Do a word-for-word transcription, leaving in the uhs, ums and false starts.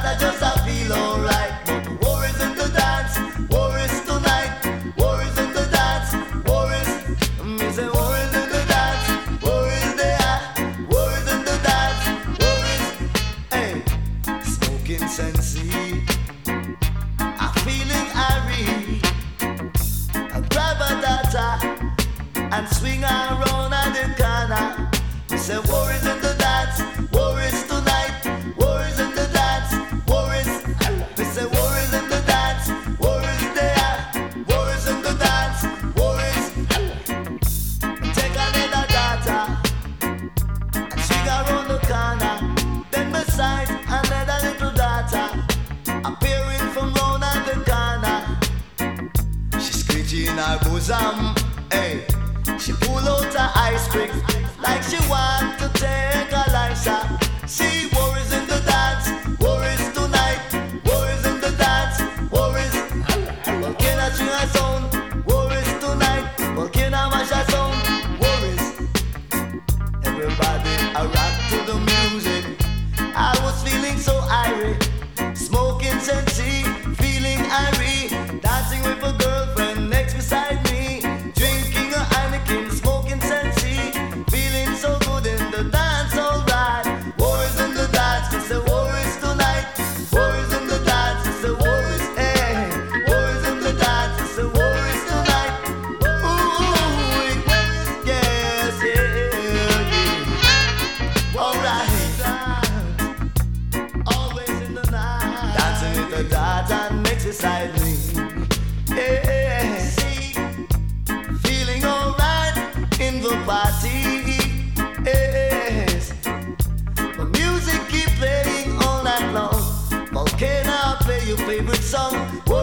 I just I feel alright. But war is in the dance, war is tonight. War is in the dance, war is. Me say war is in the dance, war is there. War is in the dance, war is. Hey, smoking Sensi, I'm feeling irie. I grab a data and swing around at the corner. Me say war is in the dance, war is tonight. War is in the dance, war is. Me say war is in the dance, war is there. War is in the dance, war is. Take another data and swing around the corner. Then beside another little data appearing from round at the corner. She screeching her bosom, hey. She pull out her ice cream like she want to take a licer. See, war is in the dance, war is tonight. War is in the dance, war is. Volcano string a sound, war is tonight. Volcano mash a sound, war is. Everybody a rock to the music. I was feeling so irate, smoking Sensi, feeling irie, dancing with a girlfriend next beside me, drinking a Heineken, smoking Sensi, feeling so good in the dance, alright. War is in the dance, it's a war is tonight. War is in the dance, it's a war is, hey. War is in the dance, it's a war is tonight. Ooh, it was, yes, yeah, yeah. Alright. Always in the night, dancing with the dance and exercise me. Yeah, see, feeling alright in the party. Yes, the music keep playing all night long. Volcano, play your favorite song.